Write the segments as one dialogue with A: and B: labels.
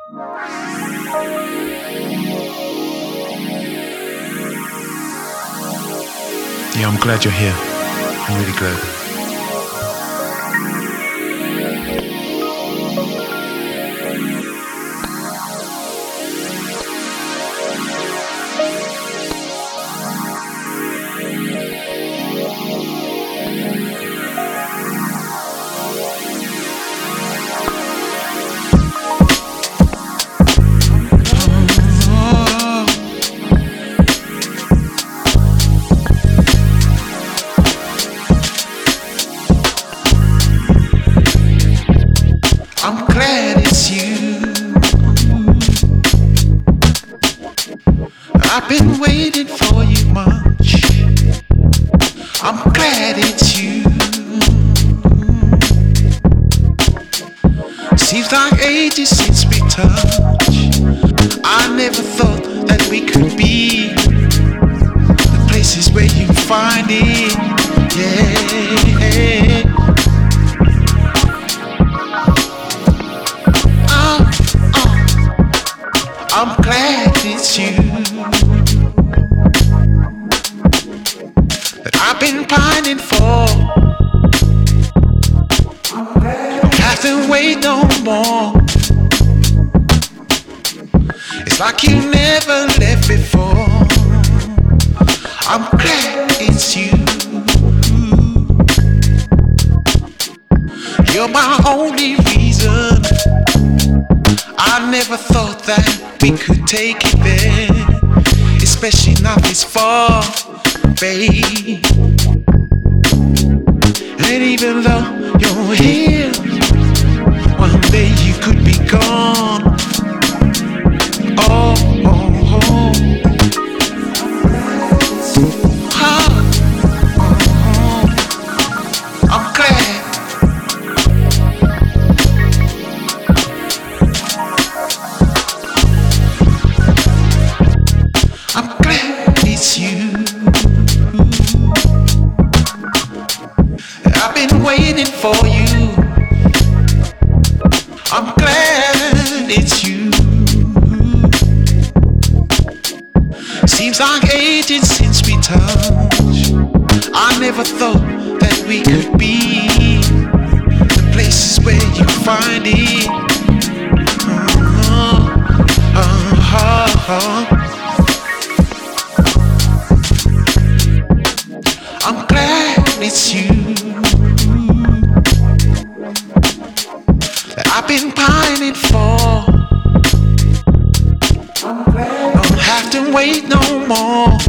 A: Yeah, I'm glad you're here. I'm really glad. I'm glad it's you. I've been waiting for you much. I'm glad it's you. Seems like ages since we touched. I never thought that we could be the places where you find it. Yeah. I'm glad it's you that I've been pining for. Don't have to wait no more. It's like you never left before. I'm glad it's you. You're my only reason. I never thought that we could take it there, especially not this far, babe. And even though you're here, one day you could be gone. Oh, oh, oh. I'm glad. It's you. I've been waiting for you. I'm glad it's you. Seems like ages since we touched. I never thought that we could be the places where you find it. I'm glad it's you that I've been pining for. Don't have to wait no more.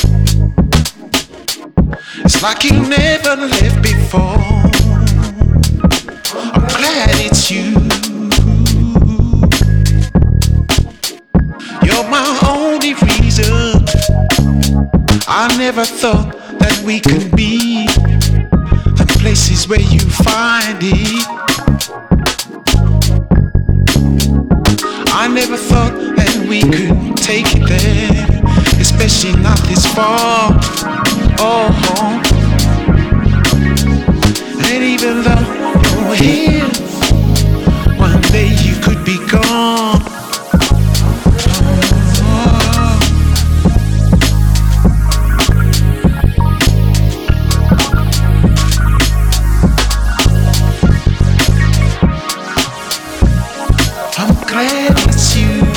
A: It's like you never left before. I'm glad it's you. You're my only reason. I never thought that we could be the places where you find it. I never thought that we could take it there, especially not this far. Oh, and even though you're here, one day you could be gone. I'm glad it's you.